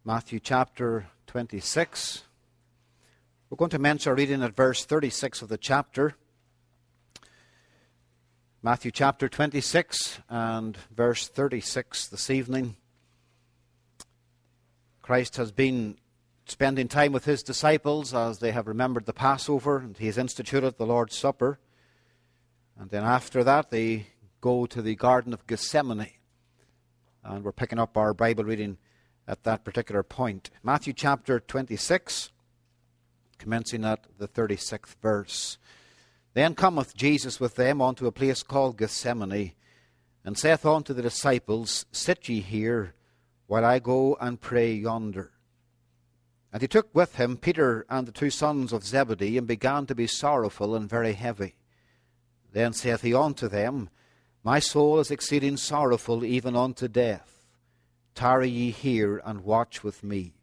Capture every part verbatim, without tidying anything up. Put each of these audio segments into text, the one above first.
Matthew chapter twenty-six. We're going to commence our reading at verse thirty-six of the chapter. Matthew chapter twenty-six and verse thirty-six this evening. Christ has been spending time with his disciples as they have remembered the Passover, and he has instituted the Lord's Supper. And then after that they go to the Garden of Gethsemane. And we're picking up our Bible reading at that particular point. Matthew chapter twenty-six, commencing at the thirty-sixth verse. Then cometh Jesus with them unto a place called Gethsemane, and saith unto the disciples, Sit ye here, while I go and pray yonder. And he took with him Peter and the two sons of Zebedee, and began to be sorrowful and very heavy. Then saith he unto them, My soul is exceeding sorrowful, even unto death. Tarry ye here, and watch with me.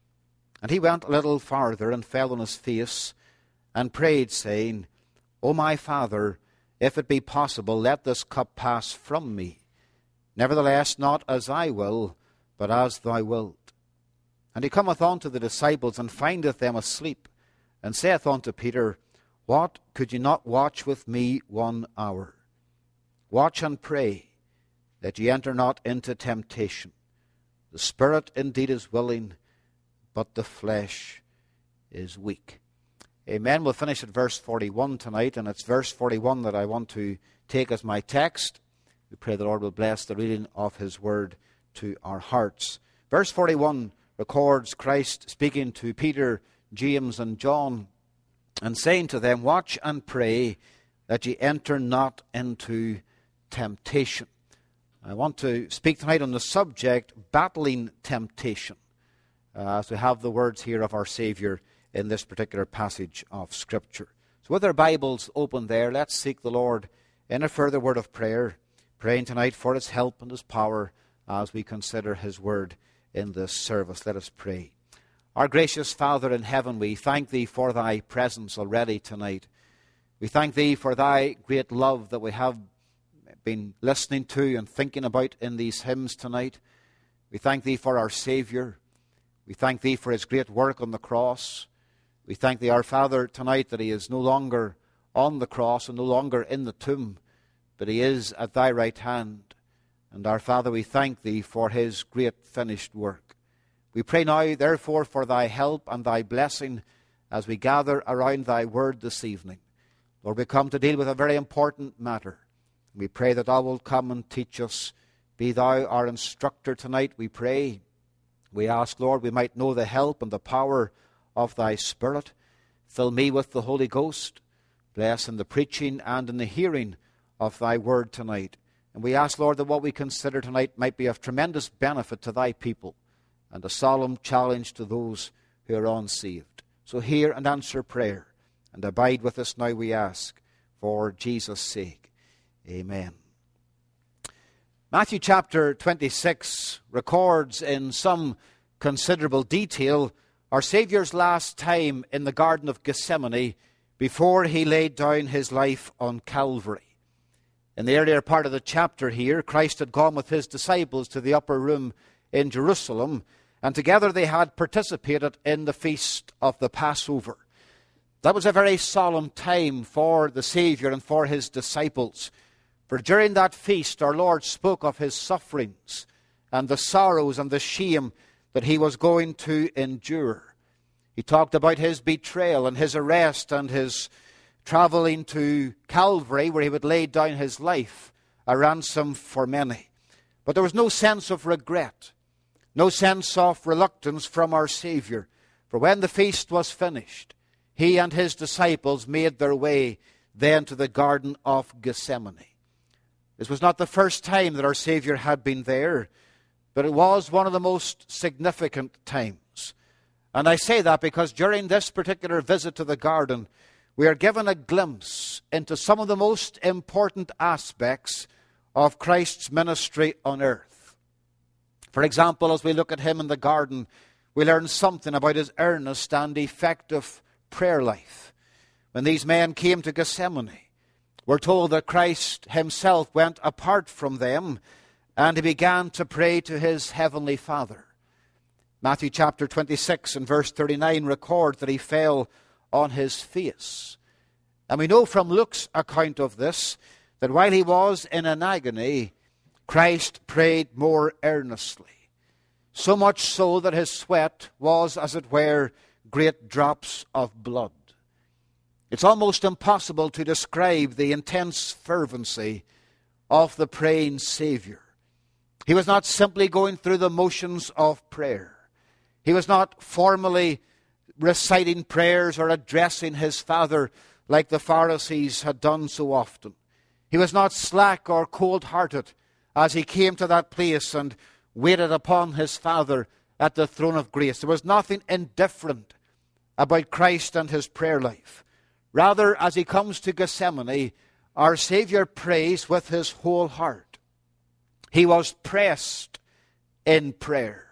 And he went a little farther, and fell on his face, and prayed, saying, O my Father, if it be possible, let this cup pass from me. Nevertheless, not as I will, but as thou wilt. And he cometh unto the disciples, and findeth them asleep, and saith unto Peter, What, could ye not watch with me one hour? Watch and pray, that ye enter not into temptation. The spirit indeed is willing, but the flesh is weak. Amen. We'll finish at verse forty-one tonight, and it's verse forty-one that I want to take as my text. We pray the Lord will bless the reading of his word to our hearts. Verse forty-one records Christ speaking to Peter, James, and John, and saying to them, Watch and pray, that ye enter not into temptation. I want to speak tonight on the subject, battling temptation, uh, as we have the words here of our Savior in this particular passage of Scripture. So with our Bibles open there, let's seek the Lord in a further word of prayer, praying tonight for his help and his power as we consider his word in this service. Let us pray. Our gracious Father in heaven, we thank thee for thy presence already tonight. We thank thee for thy great love that we have been listening to and thinking about in these hymns tonight. We thank thee for our Savior. We thank thee for his great work on the cross. We thank thee, our Father, tonight that he is no longer on the cross and no longer in the tomb, but he is at thy right hand. And our Father, we thank thee for his great finished work. We pray now, therefore, for thy help and thy blessing as we gather around thy word this evening. Lord, we come to deal with a very important matter. We pray that thou wilt come and teach us. Be thou our instructor tonight, we pray. We ask, Lord, we might know the help and the power of thy Spirit. Fill me with the Holy Ghost. Bless in the preaching and in the hearing of thy word tonight. And we ask, Lord, that what we consider tonight might be of tremendous benefit to thy people and a solemn challenge to those who are unsaved. So hear and answer prayer, and abide with us now, we ask, for Jesus' sake. Amen. Matthew chapter twenty-six records in some considerable detail our Saviour's last time in the Garden of Gethsemane before he laid down his life on Calvary. In the earlier part of the chapter here, Christ had gone with his disciples to the upper room in Jerusalem, and together they had participated in the feast of the Passover. That was a very solemn time for the Saviour and for his disciples. For during that feast, our Lord spoke of his sufferings and the sorrows and the shame that he was going to endure. He talked about his betrayal and his arrest and his traveling to Calvary, where he would lay down his life, a ransom for many. But there was no sense of regret, no sense of reluctance from our Savior. For when the feast was finished, he and his disciples made their way then to the Garden of Gethsemane. This was not the first time that our Savior had been there, but it was one of the most significant times. And I say that because during this particular visit to the garden, we are given a glimpse into some of the most important aspects of Christ's ministry on earth. For example, as we look at him in the garden, we learn something about his earnest and effective prayer life. When these men came to Gethsemane, we're told that Christ himself went apart from them and he began to pray to his heavenly Father. Matthew chapter twenty-six and verse thirty-nine records that he fell on his face. And we know from Luke's account of this that while he was in an agony, Christ prayed more earnestly. So much so that his sweat was, as it were, great drops of blood. It's almost impossible to describe the intense fervency of the praying Savior. He was not simply going through the motions of prayer. He was not formally reciting prayers or addressing his Father like the Pharisees had done so often. He was not slack or cold-hearted as he came to that place and waited upon his Father at the throne of grace. There was nothing indifferent about Christ and his prayer life. Rather, as he comes to Gethsemane, our Savior prays with his whole heart. He was pressed in prayer.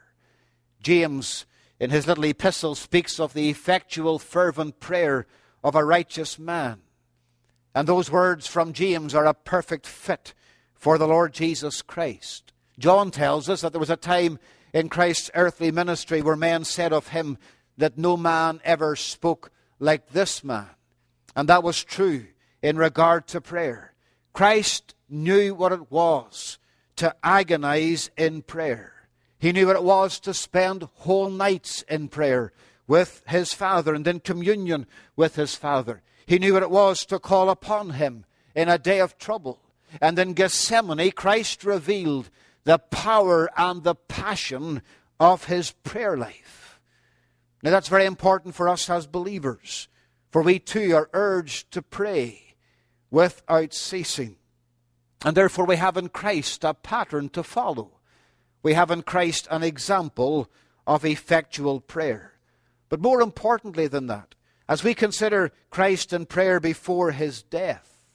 James, in his little epistle, speaks of the effectual, fervent prayer of a righteous man. And those words from James are a perfect fit for the Lord Jesus Christ. John tells us that there was a time in Christ's earthly ministry where men said of him that no man ever spoke like this man. And that was true in regard to prayer. Christ knew what it was to agonize in prayer. He knew what it was to spend whole nights in prayer with his Father and in communion with his Father. He knew what it was to call upon him in a day of trouble. And in Gethsemane, Christ revealed the power and the passion of his prayer life. Now that's very important for us as believers, for we too are urged to pray without ceasing. And therefore we have in Christ a pattern to follow. We have in Christ an example of effectual prayer. But more importantly than that, as we consider Christ in prayer before his death,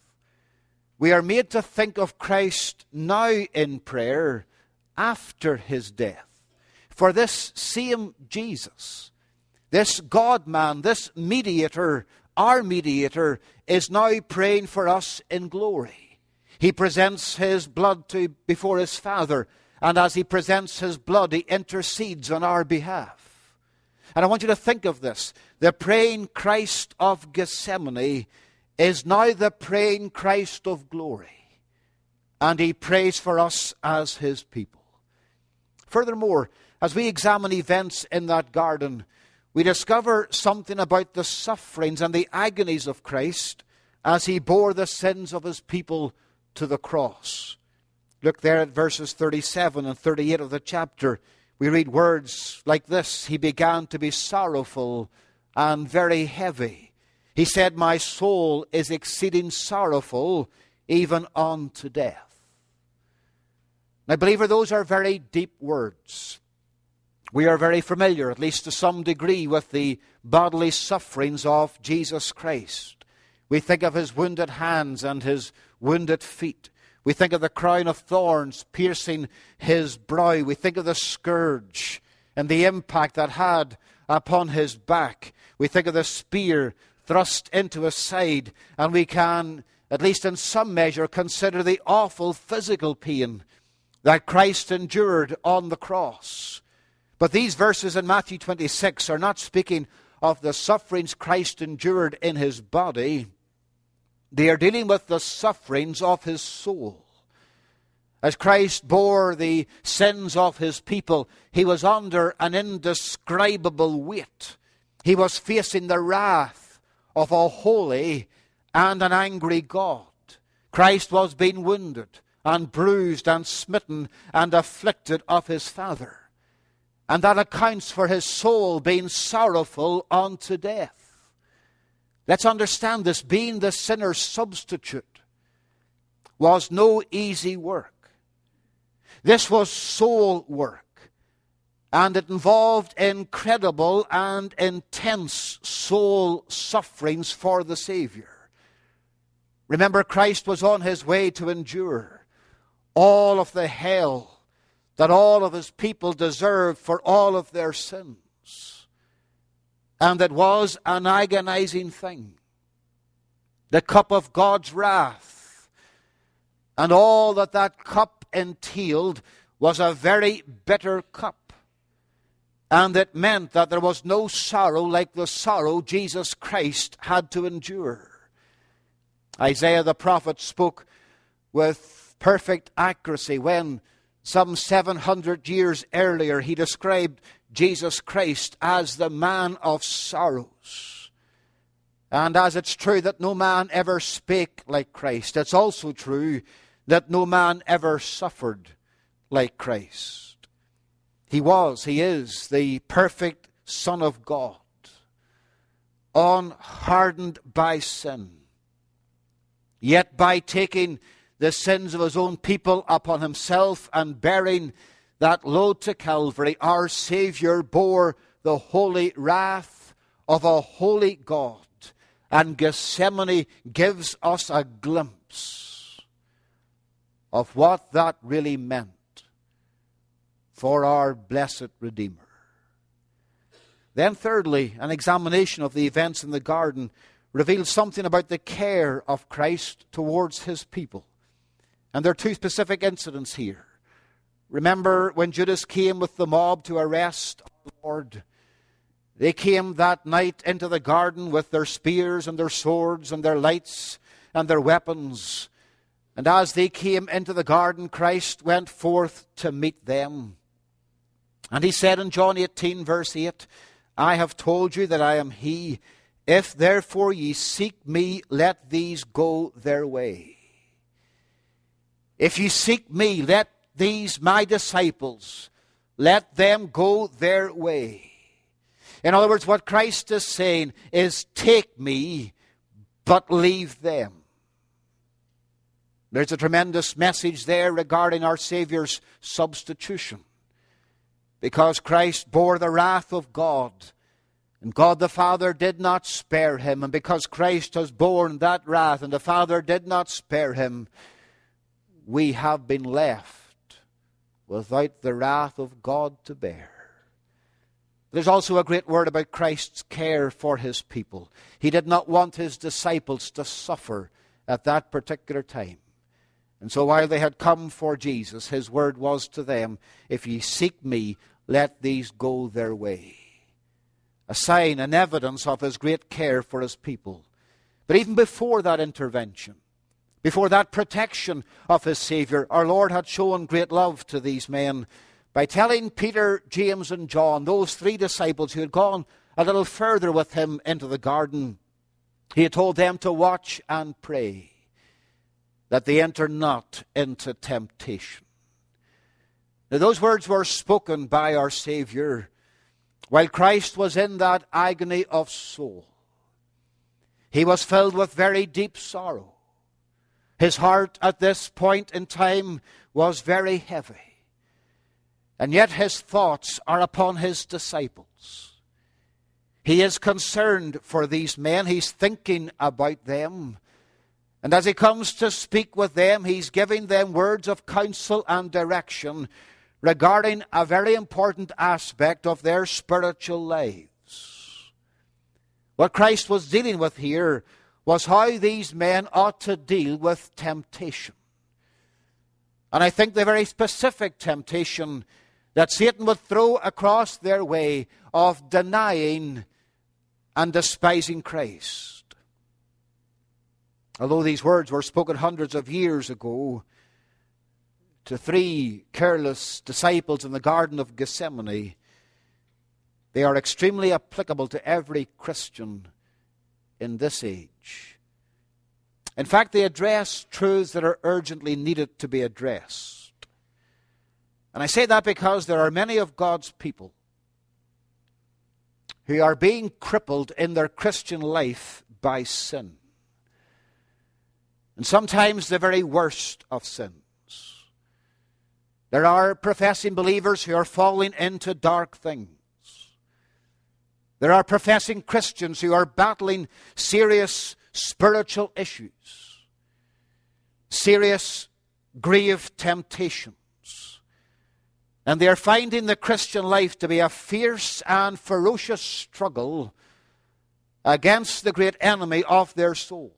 we are made to think of Christ now in prayer after his death. For this same Jesus, this God-man, this mediator, our mediator, is now praying for us in glory. He presents his blood to before his Father, and as he presents his blood, he intercedes on our behalf. And I want you to think of this. The praying Christ of Gethsemane is now the praying Christ of glory, and he prays for us as his people. Furthermore, as we examine events in that garden, we discover something about the sufferings and the agonies of Christ as he bore the sins of his people to the cross. Look there at verses thirty-seven and thirty-eight of the chapter. We read words like this: he began to be sorrowful and very heavy. He said, my soul is exceeding sorrowful, even unto death. Now, believer, those are very deep words. We are very familiar, at least to some degree, with the bodily sufferings of Jesus Christ. We think of his wounded hands and his wounded feet. We think of the crown of thorns piercing his brow. We think of the scourge and the impact that had upon his back. We think of the spear thrust into his side. And we can, at least in some measure, consider the awful physical pain that Christ endured on the cross. But these verses in Matthew twenty-six are not speaking of the sufferings Christ endured in his body. They are dealing with the sufferings of his soul. As Christ bore the sins of his people, he was under an indescribable weight. He was facing the wrath of a holy and an angry God. Christ was being wounded and bruised and smitten and afflicted of his Father. And that accounts for his soul being sorrowful unto death. Let's understand this. Being the sinner's substitute was no easy work. This was soul work. And it involved incredible and intense soul sufferings for the Savior. Remember, Christ was on his way to endure all of the hell that all of his people deserved for all of their sins. And it was an agonizing thing. The cup of God's wrath and all that that cup entailed was a very bitter cup. And it meant that there was no sorrow like the sorrow Jesus Christ had to endure. Isaiah the prophet spoke with perfect accuracy when, some seven hundred years earlier, he described Jesus Christ as the man of sorrows. And as it's true that no man ever spake like Christ, it's also true that no man ever suffered like Christ. He was, he is the perfect Son of God, unhardened by sin. Yet by taking the sins of his own people upon himself and bearing that load to Calvary, our Savior bore the holy wrath of a holy God. And Gethsemane gives us a glimpse of what that really meant for our blessed Redeemer. Then thirdly, an examination of the events in the garden reveals something about the care of Christ towards his people. And there are two specific incidents here. Remember when Judas came with the mob to arrest our Lord? They came that night into the garden with their spears and their swords and their lights and their weapons. And as they came into the garden, Christ went forth to meet them. And he said in John eighteen, verse eight, I have told you that I am he. If therefore ye seek me, let these go their way. If ye seek me, let these my disciples, let them go their way. In other words, what Christ is saying is, take me, but leave them. There's a tremendous message there regarding our Savior's substitution. Because Christ bore the wrath of God, and God the Father did not spare him, and because Christ has borne that wrath, and the Father did not spare him, we have been left without the wrath of God to bear. There's also a great word about Christ's care for his people. He did not want his disciples to suffer at that particular time. And so while they had come for Jesus, his word was to them, if ye seek me, let these go their way. A sign, an evidence of his great care for his people. But even before that intervention, before that protection of his Savior, our Lord had shown great love to these men by telling Peter, James, and John, those three disciples who had gone a little further with him into the garden, he had told them to watch and pray, that they enter not into temptation. Now, those words were spoken by our Savior while Christ was in that agony of soul. He was filled with very deep sorrow. His heart at this point in time was very heavy. And yet his thoughts are upon his disciples. He is concerned for these men. He's thinking about them. And as he comes to speak with them, he's giving them words of counsel and direction regarding a very important aspect of their spiritual lives. What Christ was dealing with here was how these men ought to deal with temptation. And I think the very specific temptation that Satan would throw across their way of denying and despising Christ. Although these words were spoken hundreds of years ago to three careless disciples in the Garden of Gethsemane, they are extremely applicable to every Christian in this age. In fact, they address truths that are urgently needed to be addressed. And I say that because there are many of God's people who are being crippled in their Christian life by sin. And sometimes the very worst of sins. There are professing believers who are falling into dark things. There are professing Christians who are battling serious spiritual issues, serious grave temptations. And they are finding the Christian life to be a fierce and ferocious struggle against the great enemy of their souls.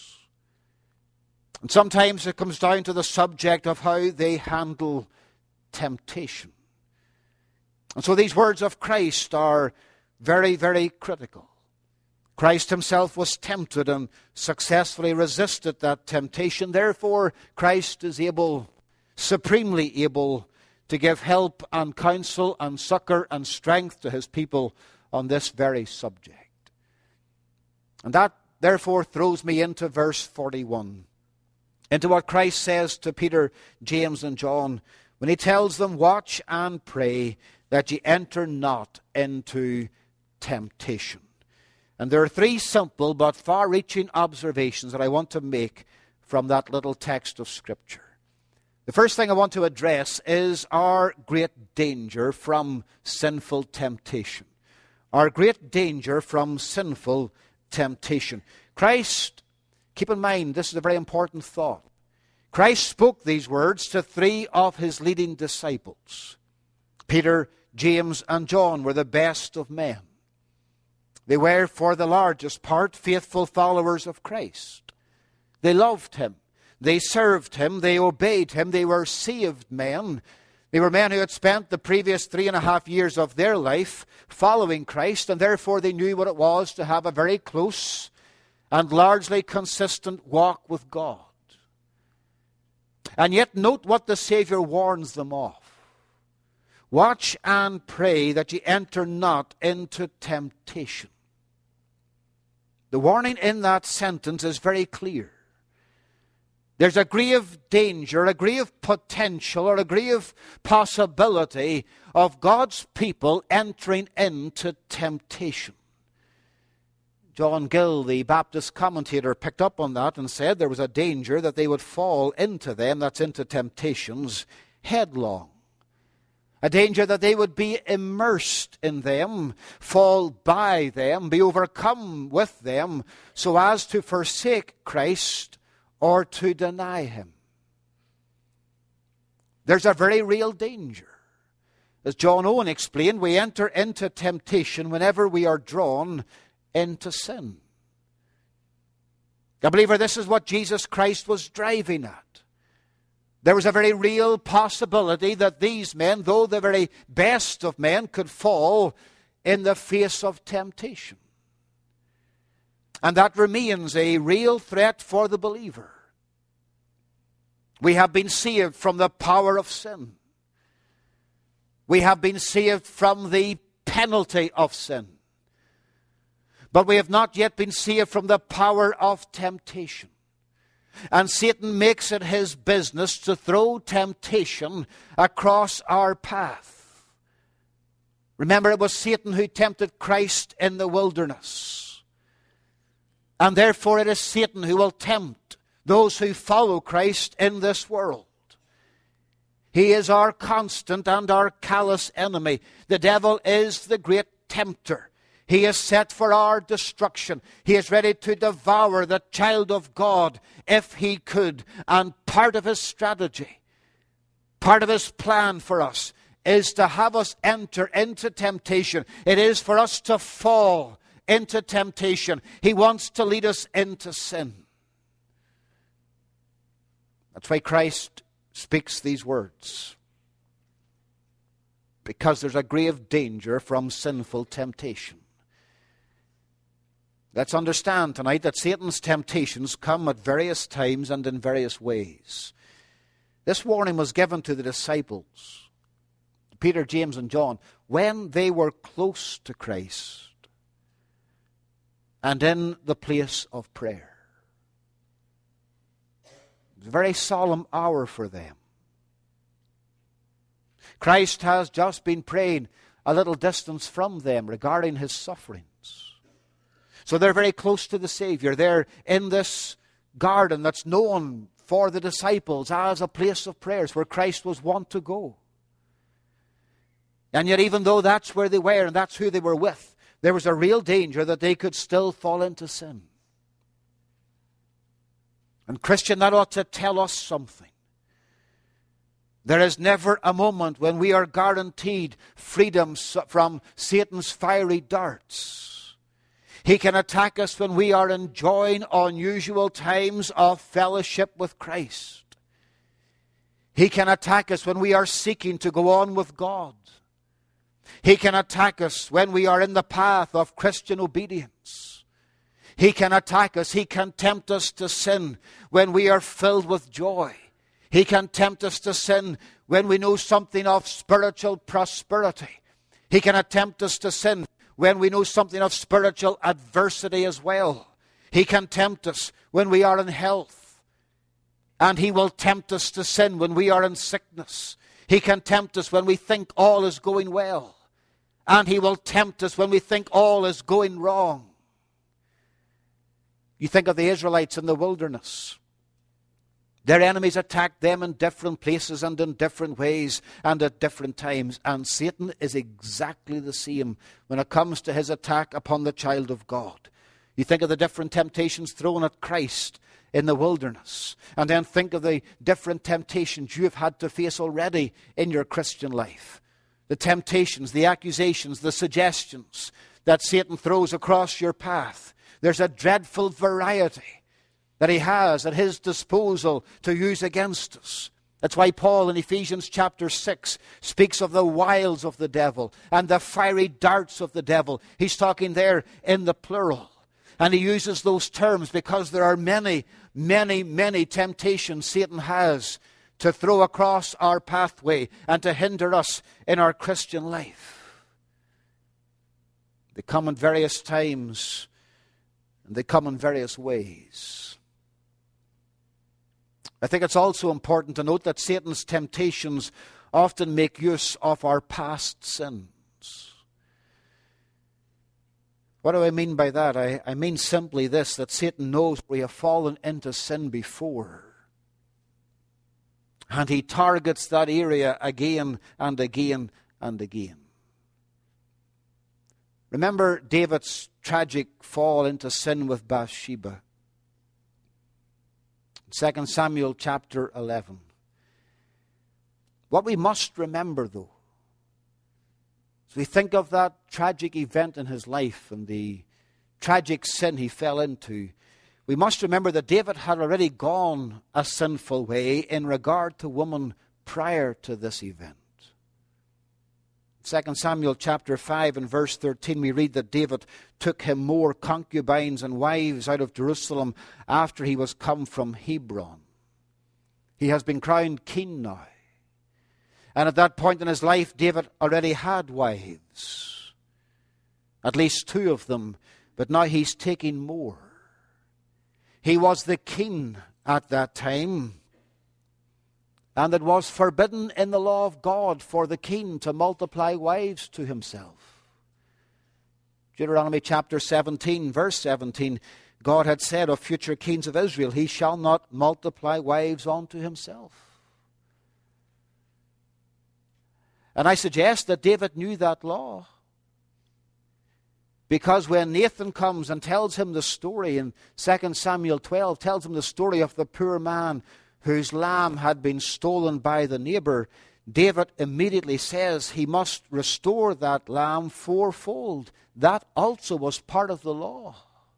And sometimes it comes down to the subject of how they handle temptation. And so these words of Christ are very, very critical. Christ himself was tempted and successfully resisted that temptation. Therefore, Christ is able, supremely able, to give help and counsel and succor and strength to his people on this very subject. And that, therefore, throws me into verse forty-one, into what Christ says to Peter, James, and John, when he tells them, watch and pray that ye enter not into temptation. And there are three simple but far-reaching observations that I want to make from that little text of Scripture. The first thing I want to address is our great danger from sinful temptation. Our great danger from sinful temptation. Christ, keep in mind, this is a very important thought. Christ spoke these words to three of his leading disciples. Peter, James, and John were the best of men. They were, for the largest part, faithful followers of Christ. They loved him. They served him. They obeyed him. They were saved men. They were men who had spent the previous three and a half years of their life following Christ, and therefore they knew what it was to have a very close and largely consistent walk with God. And yet note what the Savior warns them of. Watch and pray that ye enter not into temptation. The warning in that sentence is very clear. There's a degree of danger, a degree of potential, or a degree of possibility of God's people entering into temptation. John Gill, the Baptist commentator, picked up on that and said there was a danger that they would fall into them, that's into temptations, headlong. A danger that they would be immersed in them, fall by them, be overcome with them, so as to forsake Christ or to deny him. There's a very real danger. As John Owen explained, we enter into temptation whenever we are drawn into sin. I believe this is what Jesus Christ was driving at. There was a very real possibility that these men, though the very best of men, could fall in the face of temptation. And that remains a real threat for the believer. We have been saved from the power of sin. We have been saved from the penalty of sin. But we have not yet been saved from the power of temptation. And Satan makes it his business to throw temptation across our path. Remember, it was Satan who tempted Christ in the wilderness. And therefore it is Satan who will tempt those who follow Christ in this world. He is our constant and our callous enemy. The devil is the great tempter. He is set for our destruction. He is ready to devour the child of God if he could. And part of his strategy, part of his plan for us, is to have us enter into temptation. It is for us to fall into temptation. He wants to lead us into sin. That's why Christ speaks these words. Because there's a grave danger from sinful temptation. Let's understand tonight that Satan's temptations come at various times and in various ways. This warning was given to the disciples, Peter, James, and John, when they were close to Christ and in the place of prayer. It was a very solemn hour for them. Christ has just been praying a little distance from them regarding his sufferings. So they're very close to the Savior. They're in this garden that's known for the disciples as a place of prayers where Christ was wont to go. And yet even though that's where they were and that's who they were with, there was a real danger that they could still fall into sin. And Christian, that ought to tell us something. There is never a moment when we are guaranteed freedom from Satan's fiery darts. He can attack us when we are enjoying unusual times of fellowship with Christ. He can attack us when we are seeking to go on with God. He can attack us when we are in the path of Christian obedience. He can attack us. He can tempt us to sin when we are filled with joy. He can tempt us to sin when we know something of spiritual prosperity. He can tempt us to sin when we know something of spiritual adversity as well. He can tempt us when we are in health. And he will tempt us to sin when we are in sickness. He can tempt us when we think all is going well. And he will tempt us when we think all is going wrong. You think of the Israelites in the wilderness. Their enemies attacked them in different places and in different ways and at different times. And Satan is exactly the same when it comes to his attack upon the child of God. You think of the different temptations thrown at Christ in the wilderness. And then think of the different temptations you have had to face already in your Christian life. The temptations, the accusations, the suggestions that Satan throws across your path. There's a dreadful variety that he has at his disposal to use against us. That's why Paul in Ephesians chapter six speaks of the wiles of the devil and the fiery darts of the devil. He's talking there in the plural. And he uses those terms because there are many, many, many temptations Satan has to throw across our pathway and to hinder us in our Christian life. They come in various times and they come in various ways. I think it's also important to note that Satan's temptations often make use of our past sins. What do I mean by that? I, I mean simply this, that Satan knows we have fallen into sin before. And he targets that area again and again and again. Remember David's tragic fall into sin with Bathsheba. Second Samuel chapter eleven. What we must remember, though, as we think of that tragic event in his life and the tragic sin he fell into, we must remember that David had already gone a sinful way in regard to woman prior to this event. Second Samuel chapter five and verse thirteen, we read that David took him more concubines and wives out of Jerusalem after he was come from Hebron. He has been crowned king now. And at that point in his life, David already had wives. At least two of them, but now he's taking more. He was the king at that time. And it was forbidden in the law of God for the king to multiply wives to himself. Deuteronomy chapter seventeen, verse seventeen, God had said of future kings of Israel, he shall not multiply wives unto himself. And I suggest that David knew that law. Because when Nathan comes and tells him the story in Second Samuel twelve, tells him the story of the poor man whose lamb had been stolen by the neighbor, David immediately says he must restore that lamb fourfold. That also was part of the law.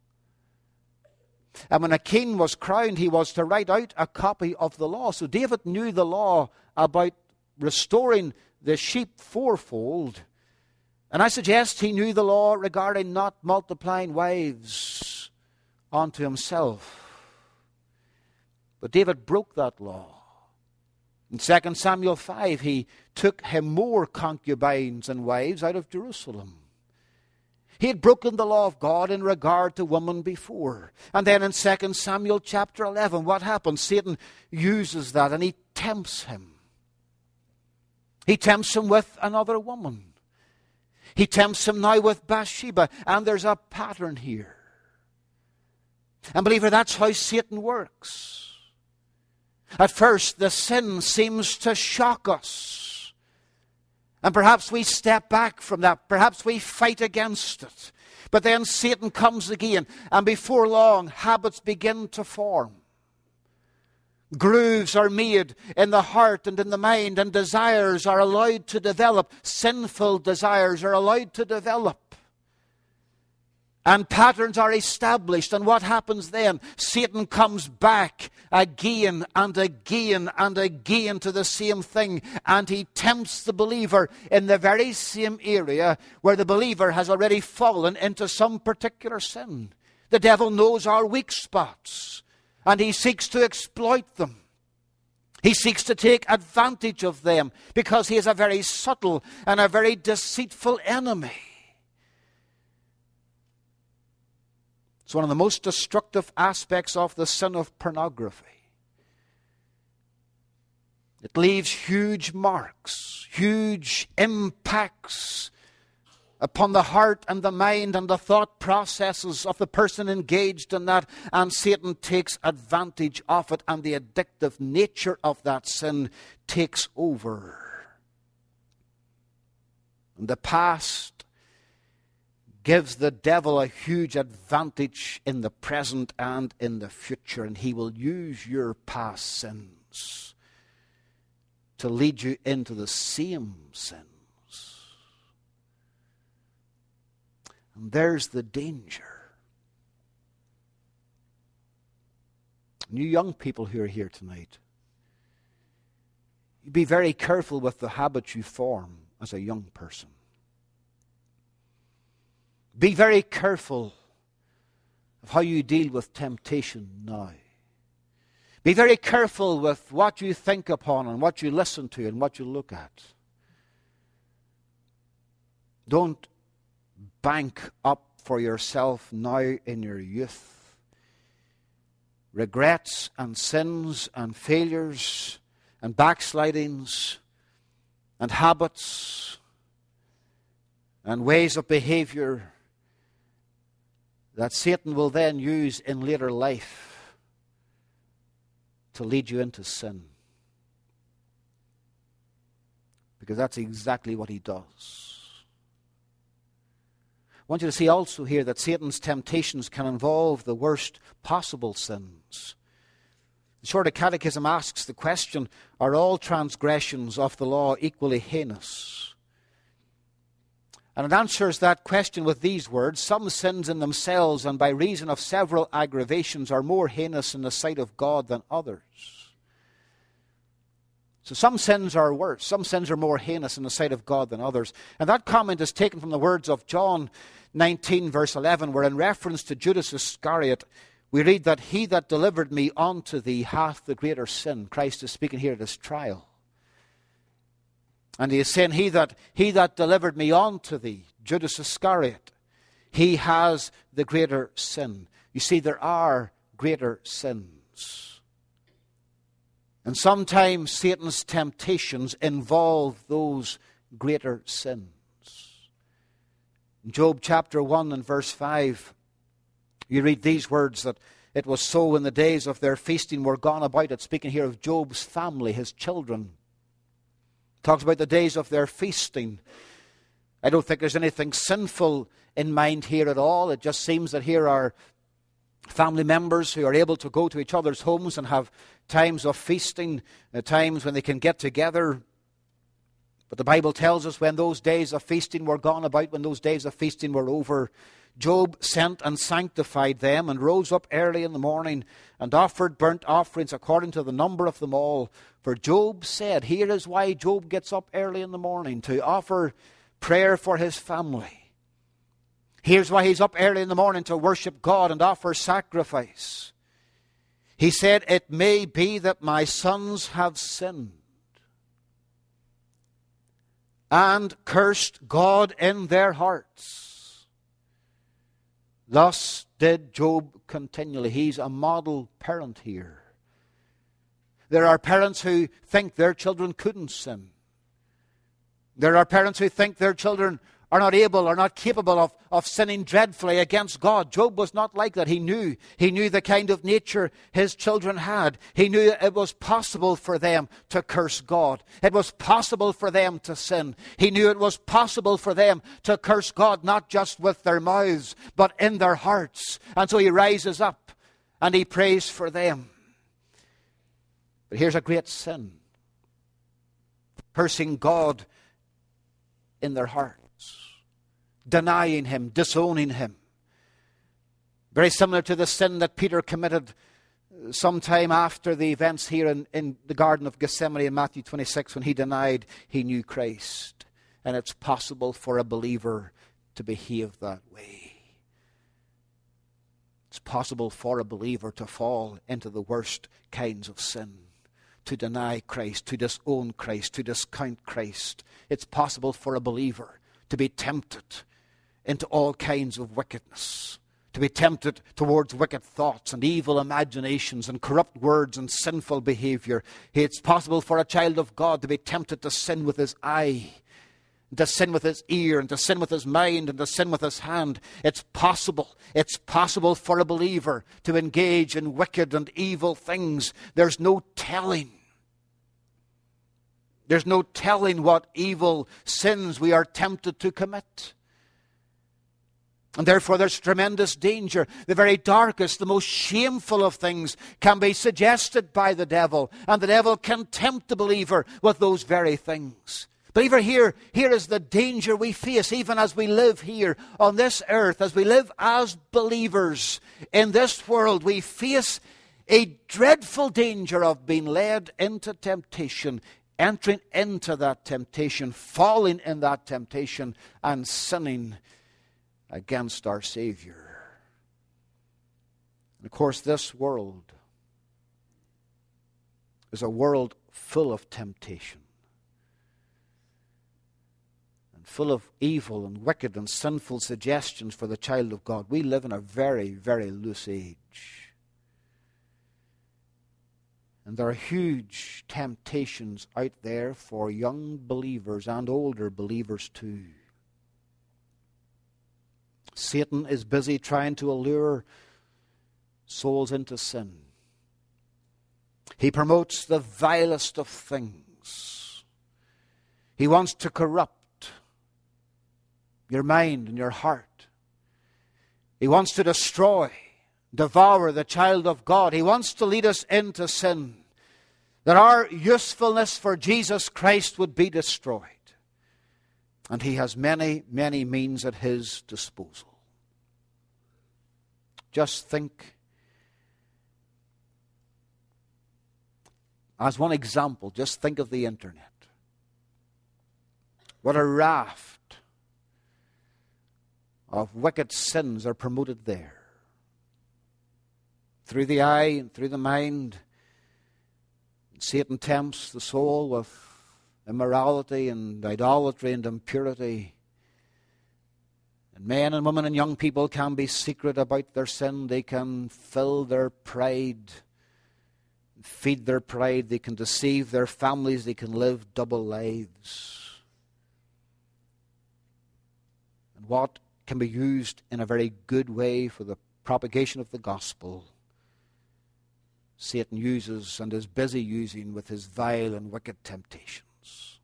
And when a king was crowned, he was to write out a copy of the law. So David knew the law about restoring the sheep fourfold. And I suggest he knew the law regarding not multiplying wives unto himself. But David broke that law. In Second Samuel five, he took him more concubines and wives out of Jerusalem. He had broken the law of God in regard to women before. And then in Second Samuel chapter eleven, what happens? Satan uses that and he tempts him. He tempts him with another woman. He tempts him now with Bathsheba. And there's a pattern here. And believer, that's how Satan works. At first, the sin seems to shock us. And perhaps we step back from that. Perhaps we fight against it. But then Satan comes again. And before long, habits begin to form. Grooves are made in the heart and in the mind. And desires are allowed to develop. Sinful desires are allowed to develop. And patterns are established. And what happens then? Satan comes back again and again and again to the same thing. And he tempts the believer in the very same area where the believer has already fallen into some particular sin. The devil knows our weak spots. And he seeks to exploit them. He seeks to take advantage of them because he is a very subtle and a very deceitful enemy. It's one of the most destructive aspects of the sin of pornography. It leaves huge marks, huge impacts upon the heart and the mind and the thought processes of the person engaged in that, and Satan takes advantage of it, and the addictive nature of that sin takes over. And the past gives the devil a huge advantage in the present and in the future, and he will use your past sins to lead you into the same sins. And there's the danger. And you young people who are here tonight, you be very careful with the habits you form as a young person. Be very careful of how you deal with temptation now. Be very careful with what you think upon and what you listen to and what you look at. Don't bank up for yourself now in your youth regrets and sins and failures and backslidings and habits and ways of behavior that Satan will then use in later life to lead you into sin. Because that's exactly what he does. I want you to see also here that Satan's temptations can involve the worst possible sins. The Shorter Catechism asks the question, are all transgressions of the law equally heinous? And it answers that question with these words, some sins in themselves and by reason of several aggravations are more heinous in the sight of God than others. So some sins are worse. Some sins are more heinous in the sight of God than others. And that comment is taken from the words of John nineteen, verse eleven, where in reference to Judas Iscariot, we read that he that delivered me unto thee hath the greater sin. Christ is speaking here at his trial. And he is saying, he that, he that delivered me unto thee, Judas Iscariot, he has the greater sin. You see, there are greater sins. And sometimes Satan's temptations involve those greater sins. In Job chapter one and verse five, you read these words, that it was so in the days of their feasting were gone about it. Speaking here of Job's family, his children. Talks about the days of their feasting. I don't think there's anything sinful in mind here at all. It just seems that here are family members who are able to go to each other's homes and have times of feasting, uh, times when they can get together. But the Bible tells us when those days of feasting were gone about, when those days of feasting were over, Job sent and sanctified them and rose up early in the morning and offered burnt offerings according to the number of them all. For Job said, here is why Job gets up early in the morning, to offer prayer for his family. Here's why he's up early in the morning, to worship God and offer sacrifice. He said, it may be that my sons have sinned and cursed God in their hearts. Thus did Job continually. He's a model parent here. There are parents who think their children couldn't sin. There are parents who think their children are not able or not capable of, of sinning dreadfully against God. Job was not like that. He knew. He knew the kind of nature his children had. He knew it was possible for them to curse God. It was possible for them to sin. He knew it was possible for them to curse God, not just with their mouths, but in their hearts. And so he rises up and he prays for them. But here's a great sin. Cursing God in their hearts. Denying Him, disowning Him. Very similar to the sin that Peter committed sometime after the events here in, in the Garden of Gethsemane in Matthew twenty-six, when he denied he knew Christ. And it's possible for a believer to behave that way. It's possible for a believer to fall into the worst kinds of sin, to deny Christ, to disown Christ, to discount Christ. It's possible for a believer to be tempted into all kinds of wickedness, to be tempted towards wicked thoughts and evil imaginations and corrupt words and sinful behavior. It's possible for a child of God to be tempted to sin with his eye, to sin with his ear, and to sin with his mind, and to sin with his hand. It's possible. It's possible for a believer to engage in wicked and evil things. There's no telling. There's no telling what evil sins we are tempted to commit. And therefore there's tremendous danger. The very darkest, the most shameful of things can be suggested by the devil. And the devil can tempt the believer with those very things. Believer, here, here is the danger we face even as we live here on this earth, as we live as believers in this world. We face a dreadful danger of being led into temptation, entering into that temptation, falling in that temptation, and sinning against our Savior. And of course, this world is a world full of temptation, full of evil and wicked and sinful suggestions for the child of God. We live in a very, very loose age. And there are huge temptations out there for young believers and older believers too. Satan is busy trying to allure souls into sin. He promotes the vilest of things. He wants to corrupt your mind and your heart. He wants to destroy, devour the child of God. He wants to lead us into sin, that our usefulness for Jesus Christ would be destroyed. And he has many, many means at his disposal. Just think, as one example, just think of the internet. What a raft of wicked sins are promoted there. Through the eye and through the mind, Satan tempts the soul with immorality and idolatry and impurity. And men and women and young people can be secret about their sin. They can fill their pride, feed their pride. They can deceive their families. They can live double lives. And what can be used in a very good way for the propagation of the gospel, Satan uses and is busy using with his vile and wicked temptations.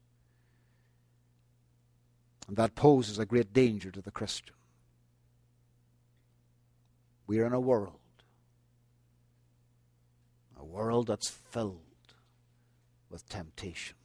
And that poses a great danger to the Christian. We are in a world, a world that's filled with temptation.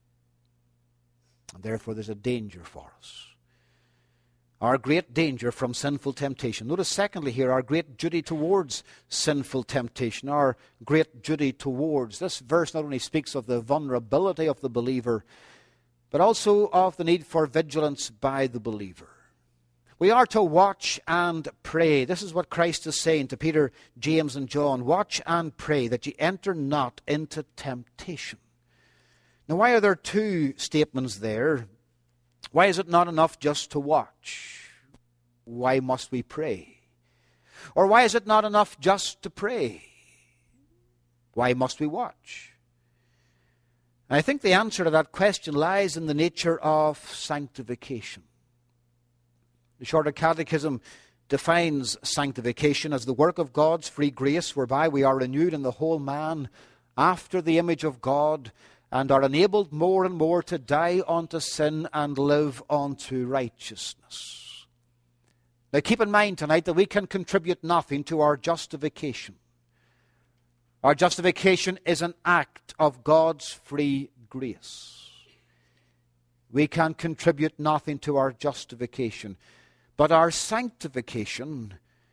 And therefore there's a danger for us. Our great danger from sinful temptation. Notice secondly here, our great duty towards sinful temptation. Our great duty towards. This verse not only speaks of the vulnerability of the believer, but also of the need for vigilance by the believer. We are to watch and pray. This is what Christ is saying to Peter, James, and John. Watch and pray that ye enter not into temptation. Now, why are there two statements there? Why is it not enough just to watch? Why must we pray? Or why is it not enough just to pray? Why must we watch? And I think the answer to that question lies in the nature of sanctification. The Shorter Catechism defines sanctification as the work of God's free grace whereby we are renewed in the whole man after the image of God, and are enabled more and more to die unto sin and live unto righteousness. Now keep in mind tonight that we can contribute nothing to our justification. Our justification is an act of God's free grace. We can contribute nothing to our justification. But our sanctification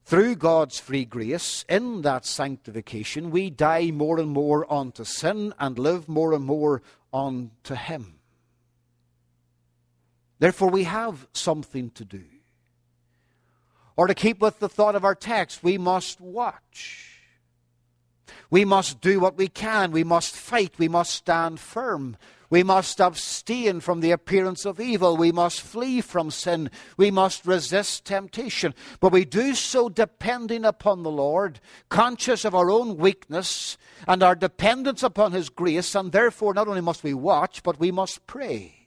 through God's free grace, in that sanctification, we die more and more unto sin and live more and more unto Him. Therefore, we have something to do. Or to keep with the thought of our text, we must watch. We must do what we can. We must fight. We must stand firm. We must abstain from the appearance of evil. We must flee from sin. We must resist temptation. But we do so depending upon the Lord, conscious of our own weakness and our dependence upon His grace. And therefore, not only must we watch, but we must pray.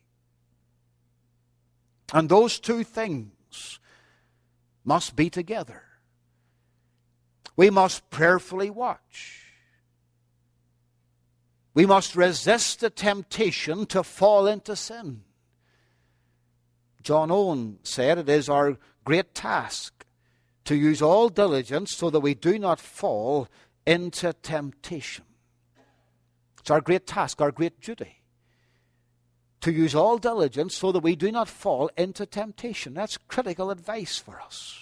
And those two things must be together. We must prayerfully watch. We must resist the temptation to fall into sin. John Owen said it is our great task to use all diligence so that we do not fall into temptation. It's our great task, our great duty, to use all diligence so that we do not fall into temptation. That's critical advice for us.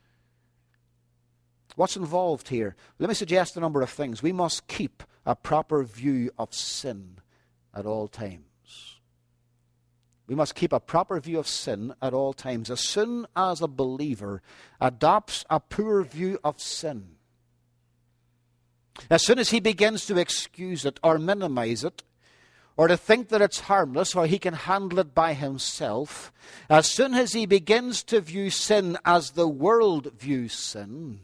What's involved here? Let me suggest a number of things. We must keep a proper view of sin at all times. We must keep a proper view of sin at all times. As soon as a believer adopts a poor view of sin, as soon as he begins to excuse it or minimize it, or to think that it's harmless or he can handle it by himself, as soon as he begins to view sin as the world views sin,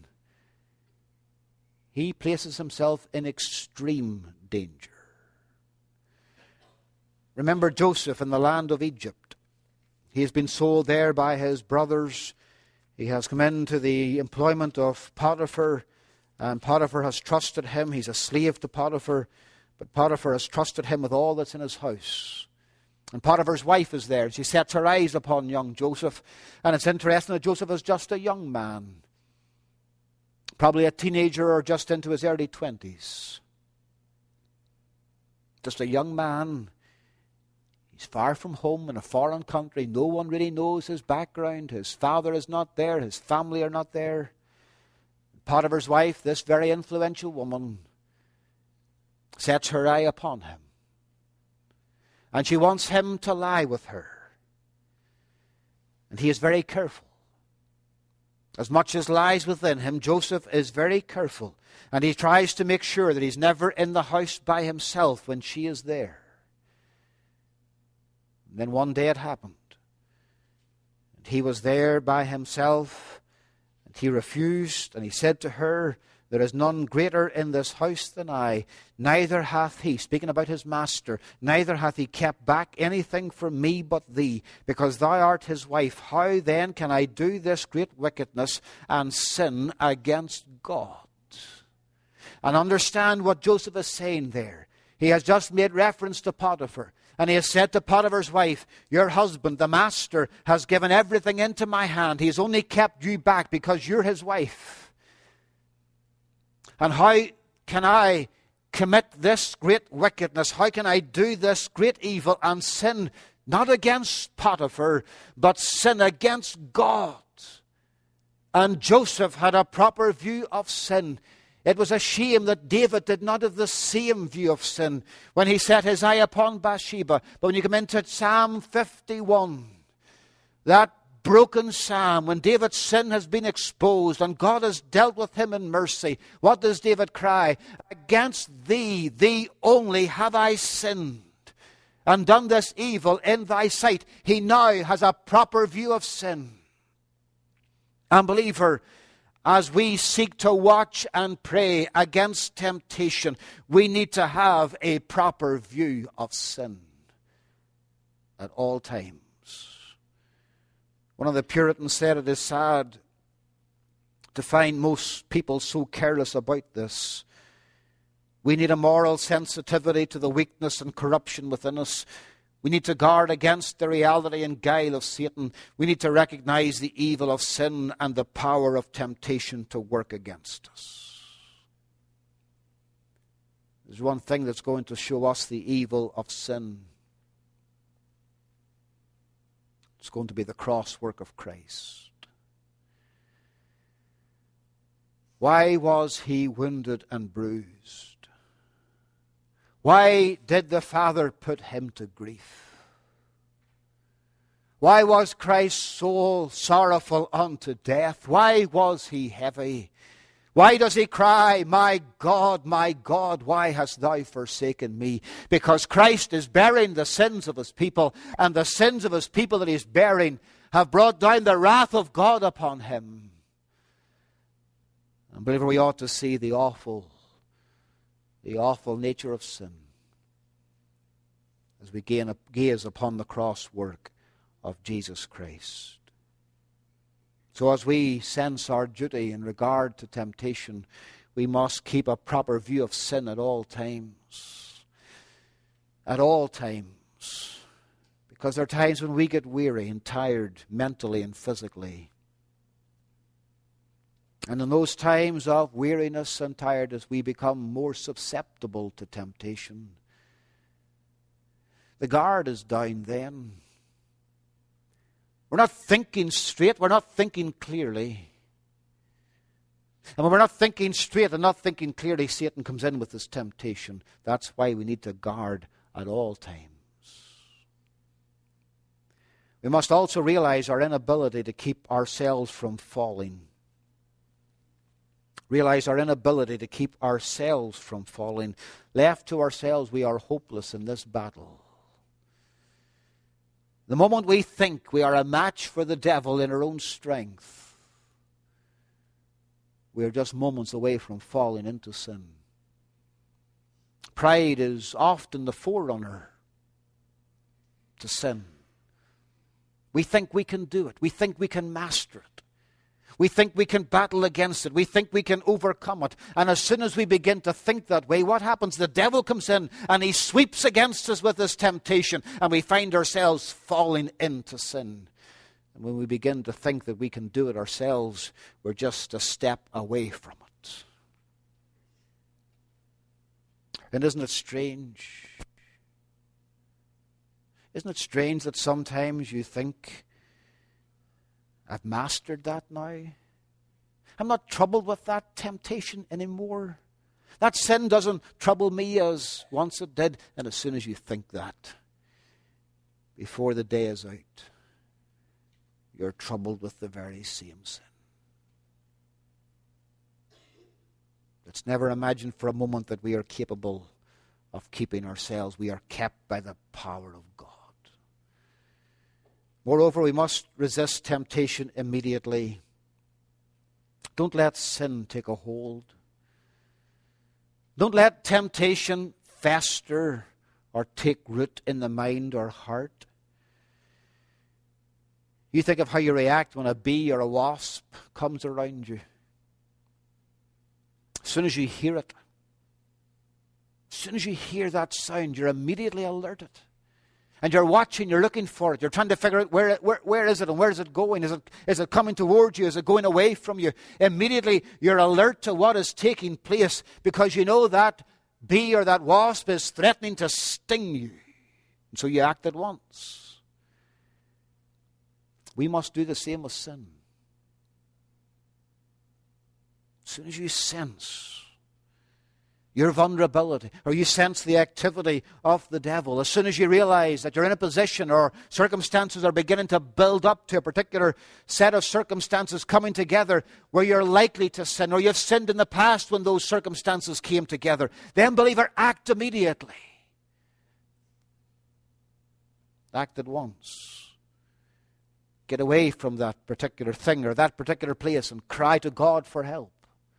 he places himself in extreme danger. Remember Joseph in the land of Egypt. He has been sold there by his brothers. He has come into the employment of Potiphar, and Potiphar has trusted him. He's a slave to Potiphar, but Potiphar has trusted him with all that's in his house. And Potiphar's wife is there. She sets her eyes upon young Joseph, and it's interesting that Joseph is just a young man. Probably a teenager or just into his early twenties. Just a young man. He's far from home in a foreign country. No one really knows his background. His father is not there. His family are not there. Potiphar's wife, this very influential woman, sets her eye upon him. And she wants him to lie with her. And he is very careful. As much as lies within him, Joseph is very careful. And he tries to make sure that he's never in the house by himself when she is there. And then one day it happened. And he was there by himself. And he refused. And he said to her, "There is none greater in this house than I. Neither hath he," speaking about his master, "neither hath he kept back anything from me but thee, because thou art his wife. How then can I do this great wickedness and sin against God?" And understand what Joseph is saying there. He has just made reference to Potiphar. And he has said to Potiphar's wife, "Your husband, the master, has given everything into my hand. He has only kept you back because you're his wife. And how can I commit this great wickedness? How can I do this great evil and sin not against Potiphar, but sin against God?" And Joseph had a proper view of sin. It was a shame that David did not have the same view of sin when he set his eye upon Bathsheba. But when you come into Psalm fifty-one, that broken psalm, when David's sin has been exposed and God has dealt with him in mercy, what does David cry? "Against thee, thee only have I sinned, and done this evil in thy sight." He now has a proper view of sin. And believer, as we seek to watch and pray against temptation, we need to have a proper view of sin at all times. One of the Puritans said it is sad to find most people so careless about this. We need a moral sensitivity to the weakness and corruption within us. We need to guard against the reality and guile of Satan. We need to recognize the evil of sin and the power of temptation to work against us. There's one thing that's going to show us the evil of sin. It's going to be the cross work of Christ. Why was he wounded and bruised? Why did the Father put him to grief? Why was Christ's soul sorrowful unto death? Why was he heavy? Why does he cry, my God, my God, why hast thou forsaken me? Because Christ is bearing the sins of his people, and the sins of his people that he is bearing have brought down the wrath of God upon him. And believer, we ought to see the awful, the awful nature of sin as we gaze upon the cross work of Jesus Christ. So as we sense our duty in regard to temptation, we must keep a proper view of sin at all times. At all times. Because there are times when we get weary and tired mentally and physically. And in those times of weariness and tiredness, we become more susceptible to temptation. The guard is down then. We're not thinking straight. We're not thinking clearly. And when we're not thinking straight and not thinking clearly, Satan comes in with his temptation. That's why we need to guard at all times. We must also realize our inability to keep ourselves from falling. Realize our inability to keep ourselves from falling. Left to ourselves, we are hopeless in this battle. The moment we think we are a match for the devil in our own strength, we are just moments away from falling into sin. Pride is often the forerunner to sin. We think we can do it. We think we can master it. We think we can battle against it. We think we can overcome it. And as soon as we begin to think that way, what happens? The devil comes in and he sweeps against us with his temptation, and we find ourselves falling into sin. And when we begin to think that we can do it ourselves, we're just a step away from it. And isn't it strange? Isn't it strange that sometimes you think, I've mastered that now. I'm not troubled with that temptation anymore. That sin doesn't trouble me as once it did. And as soon as you think that, before the day is out, you're troubled with the very same sin. Let's never imagine for a moment that we are capable of keeping ourselves. We are kept by the power of God. Moreover, we must resist temptation immediately. Don't let sin take a hold. Don't let temptation fester or take root in the mind or heart. You think of how you react when a bee or a wasp comes around you. As soon as you hear it, as soon as you hear that sound, you're immediately alerted. And you're watching, you're looking for it. You're trying to figure out where, where, where is it and where is it going? Is it, is it coming towards you? Is it going away from you? Immediately, you're alert to what is taking place because you know that bee or that wasp is threatening to sting you. And so you act at once. We must do the same with sin. As soon as you sense your vulnerability, or you sense the activity of the devil, as soon as you realize that you're in a position or circumstances are beginning to build up to a particular set of circumstances coming together where you're likely to sin, or you've sinned in the past when those circumstances came together, then, believer, act immediately. Act at once. Get away from that particular thing or that particular place and cry to God for help.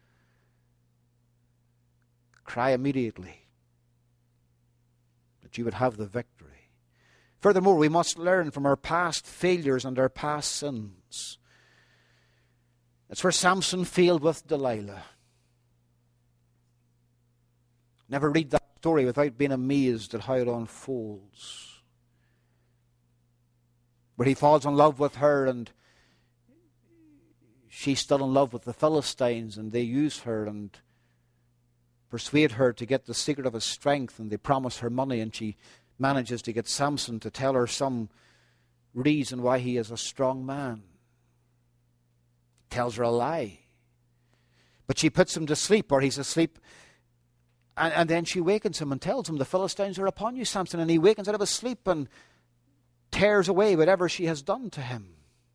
Cry immediately that you would have the victory. Furthermore, we must learn from our past failures and our past sins. That's where Samson failed with Delilah. Never read that story without being amazed at how it unfolds. Where he falls in love with her and she's still in love with the Philistines, and they use her and persuade her to get the secret of his strength, and they promise her money, and she manages to get Samson to tell her some reason why he is a strong man. Tells her a lie. But she puts him to sleep, or he's asleep. And, and then she wakens him and tells him, the Philistines are upon you, Samson. And he wakens out of his sleep and tears away whatever she has done to him.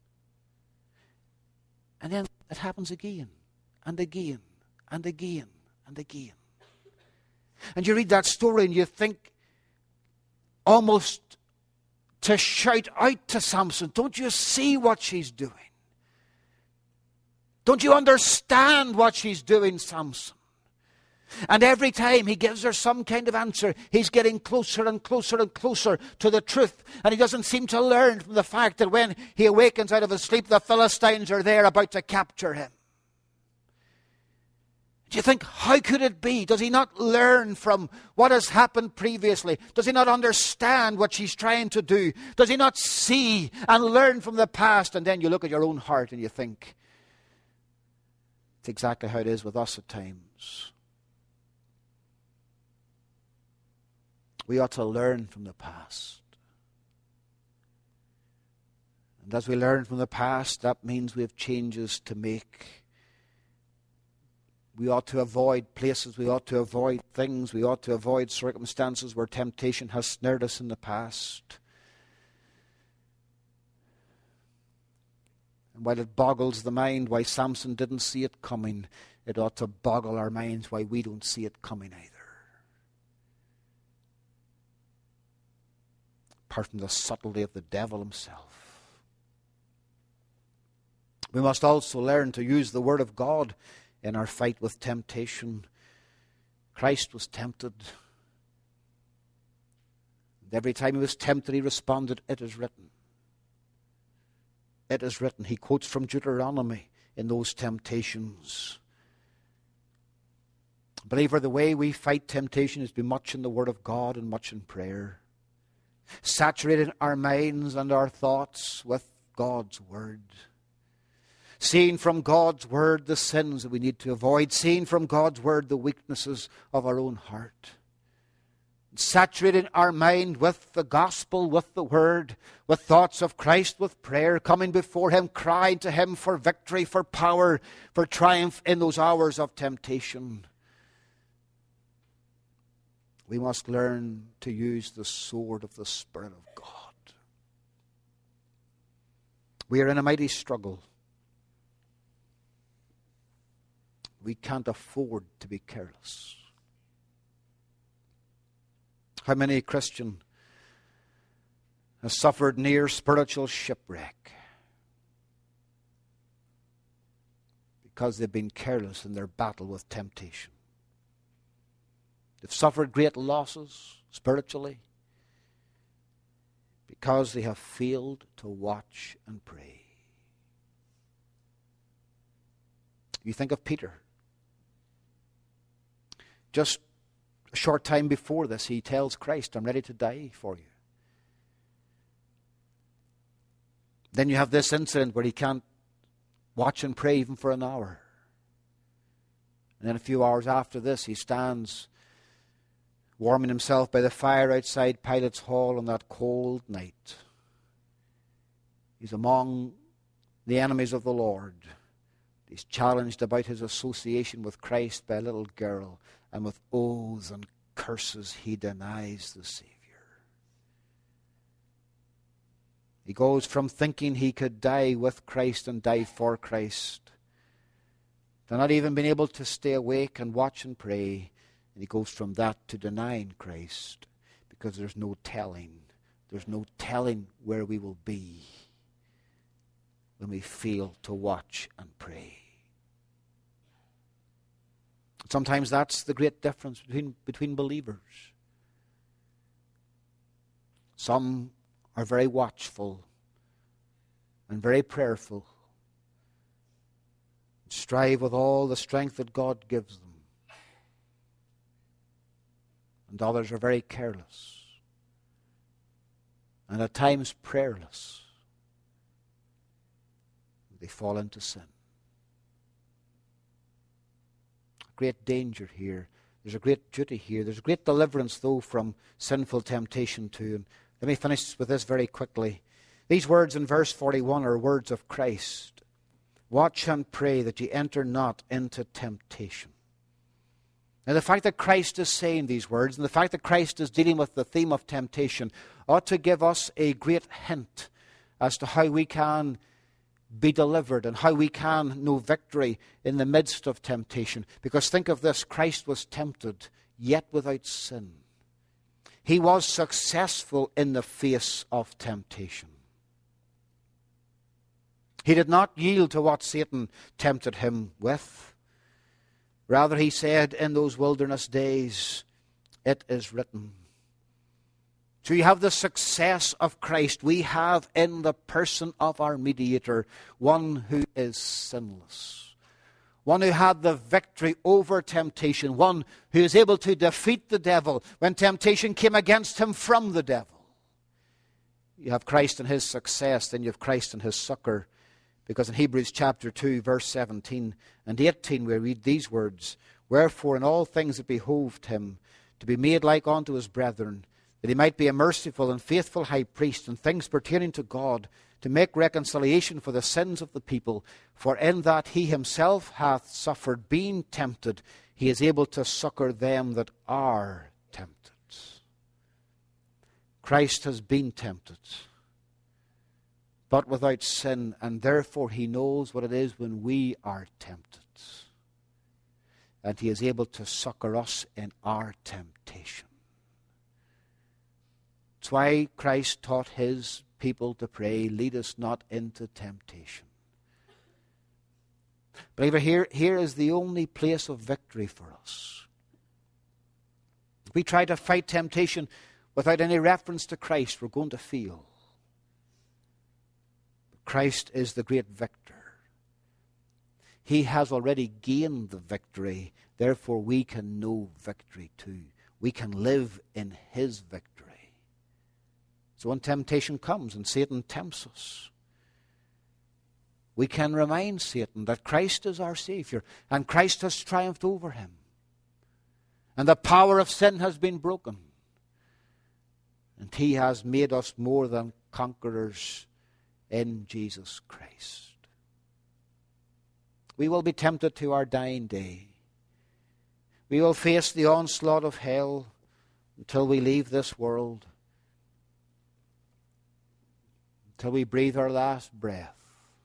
And then it happens again, and again, and again, and again. And you read that story and you think almost to shout out to Samson, don't you see what she's doing? Don't you understand what she's doing, Samson? And every time he gives her some kind of answer, he's getting closer and closer and closer to the truth. And he doesn't seem to learn from the fact that when he awakens out of his sleep, the Philistines are there about to capture him. Do you think, how could it be? Does he not learn from what has happened previously? Does he not understand what she's trying to do? Does he not see and learn from the past? And then you look at your own heart and you think, it's exactly how it is with us at times. We ought to learn from the past. And as we learn from the past, that means we have changes to make. We ought to avoid places, we ought to avoid things, we ought to avoid circumstances where temptation has snared us in the past. And while it boggles the mind why Samson didn't see it coming, it ought to boggle our minds why we don't see it coming either. Apart from the subtlety of the devil himself. We must also learn to use the Word of God in our fight with temptation. Christ was tempted. And every time he was tempted, he responded, it is written. It is written. He quotes from Deuteronomy in those temptations. Believer, the way we fight temptation is to be much in the Word of God and much in prayer. Saturating our minds and our thoughts with God's Word. Seeing from God's Word the sins that we need to avoid. Seeing from God's Word the weaknesses of our own heart. Saturating our mind with the gospel, with the Word, with thoughts of Christ, with prayer, coming before Him, crying to Him for victory, for power, for triumph in those hours of temptation. We must learn to use the sword of the Spirit of God. We are in a mighty struggle. We can't afford to be careless. How many Christian has suffered near spiritual shipwreck because they've been careless in their battle with temptation? They've suffered great losses spiritually because they have failed to watch and pray. You think of Peter. Just a short time before this, he tells Christ, I'm ready to die for you. Then you have this incident where he can't watch and pray even for an hour. And then a few hours after this, he stands warming himself by the fire outside Pilate's hall on that cold night. He's among the enemies of the Lord. He's challenged about his association with Christ by a little girl, and with oaths and curses he denies the Savior. He goes from thinking he could die with Christ and die for Christ to not even being able to stay awake and watch and pray. And he goes from that to denying Christ, because there's no telling. There's no telling where we will be when we fail to watch and pray. Sometimes that's the great difference between, between believers. Some are very watchful and very prayerful, strive with all the strength that God gives them. And others are very careless and at times prayerless. They fall into sin. Great danger here. There's a great duty here. There's a great deliverance, though, from sinful temptation too. And let me finish with this very quickly. These words in verse forty-one are words of Christ. Watch and pray that ye enter not into temptation. Now, the fact that Christ is saying these words, and the fact that Christ is dealing with the theme of temptation, ought to give us a great hint as to how we can be delivered and how we can know victory in the midst of temptation. Because think of this, Christ was tempted, yet without sin. He was successful in the face of temptation. He did not yield to what Satan tempted him with. Rather, he said in those wilderness days, it is written. So you have the success of Christ. We have in the person of our mediator one who is sinless. One who had the victory over temptation. One who is able to defeat the devil when temptation came against him from the devil. You have Christ and his success, then you have Christ and his succor. Because in Hebrews chapter two, verse seventeen and eighteen, we read these words, Wherefore in all things it behoved him to be made like unto his brethren, that he might be a merciful and faithful high priest in things pertaining to God, to make reconciliation for the sins of the people. For in that he himself hath suffered, being tempted, he is able to succor them that are tempted. Christ has been tempted, but without sin, and therefore he knows what it is when we are tempted. And he is able to succor us in our temptation. That's why Christ taught his people to pray, lead us not into temptation. Believer, here, here is the only place of victory for us. If we try to fight temptation without any reference to Christ, we're going to fail. Christ is the great victor. He has already gained the victory. Therefore, we can know victory too. We can live in his victory. So when temptation comes and Satan tempts us, we can remind Satan that Christ is our Savior and Christ has triumphed over him. And the power of sin has been broken. And he has made us more than conquerors in Jesus Christ. We will be tempted to our dying day. We will face the onslaught of hell until we leave this world, until we breathe our last breath.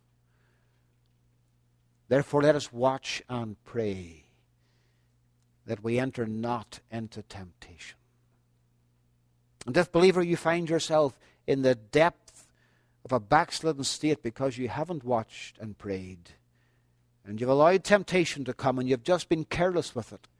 Therefore, let us watch and pray that we enter not into temptation. And if, believer, you find yourself in the depth of a backslidden state because you haven't watched and prayed, and you've allowed temptation to come and you've just been careless with it,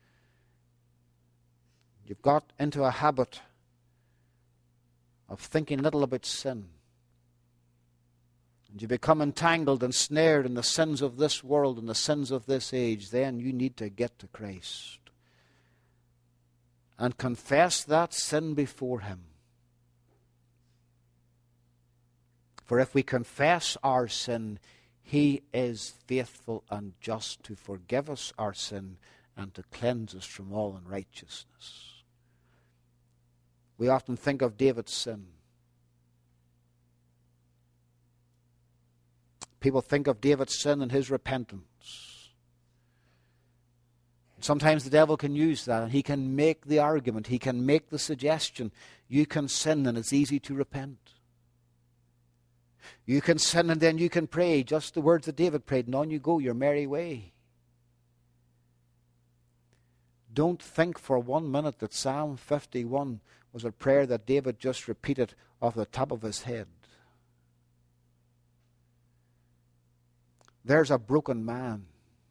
you've got into a habit of thinking little about sin, and you become entangled and snared in the sins of this world and the sins of this age, then you need to get to Christ and confess that sin before him. For if we confess our sin, he is faithful and just to forgive us our sin and to cleanse us from all unrighteousness. We often think of David's sin. People think of David's sin and his repentance. Sometimes the devil can use that, and he can make the argument, he can make the suggestion, you can sin and it's easy to repent. You can sin and then you can pray, just the words that David prayed, and on you go your merry way. Don't think for one minute that Psalm fifty-one was a prayer that David just repeated off the top of his head. There's a broken man,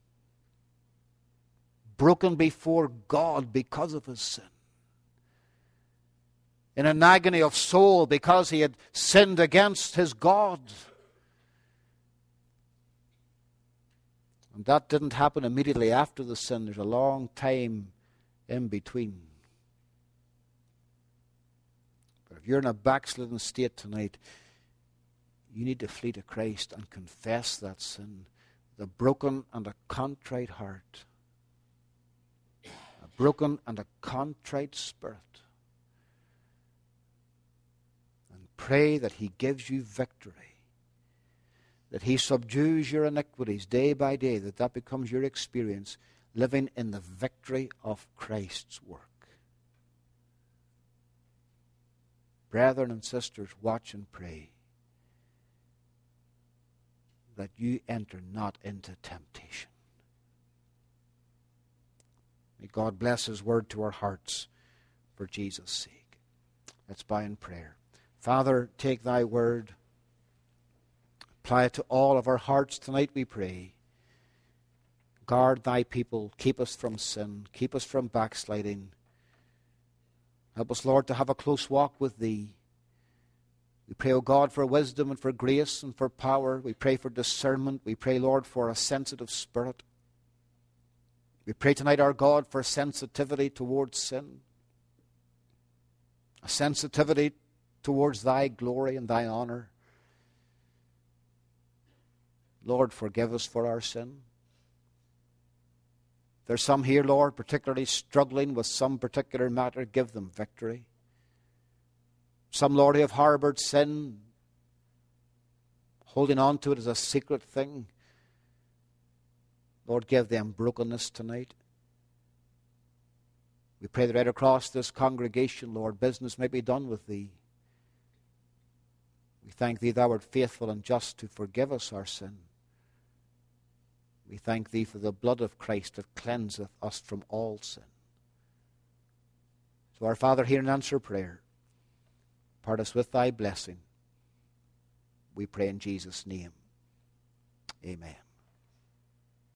broken before God because of his sin, in an agony of soul because he had sinned against his God. And that didn't happen immediately after the sin. There's a long time in between. But if you're in a backslidden state tonight, you need to flee to Christ and confess that sin. The broken and a contrite heart. A broken and a contrite spirit. And pray that he gives you victory. that he subdues your iniquities day by day, that that becomes your experience, living in the victory of Christ's work. Brethren and sisters, watch and pray that you enter not into temptation. May God bless his word to our hearts for Jesus' sake. Let's bow in prayer. Father, take thy word, apply it to all of our hearts tonight, we pray. Guard thy people, keep us from sin, keep us from backsliding. Help us, Lord, to have a close walk with thee. We pray, O God, for wisdom and for grace and for power. We pray for discernment. We pray, Lord, for a sensitive spirit. We pray tonight, our God, for sensitivity towards sin, a sensitivity towards thy glory and thy honor. Lord, forgive us for our sin. There's some here, Lord, particularly struggling with some particular matter. Give them victory. Some, Lord, who have harbored sin, holding on to it as a secret thing. Lord, give them brokenness tonight. We pray that right across this congregation, Lord, business may be done with thee. We thank thee thou art faithful and just to forgive us our sin. We thank thee for the blood of Christ that cleanseth us from all sin. So our Father, hear and answer prayer. Part us with thy blessing. We pray in Jesus' name. Amen.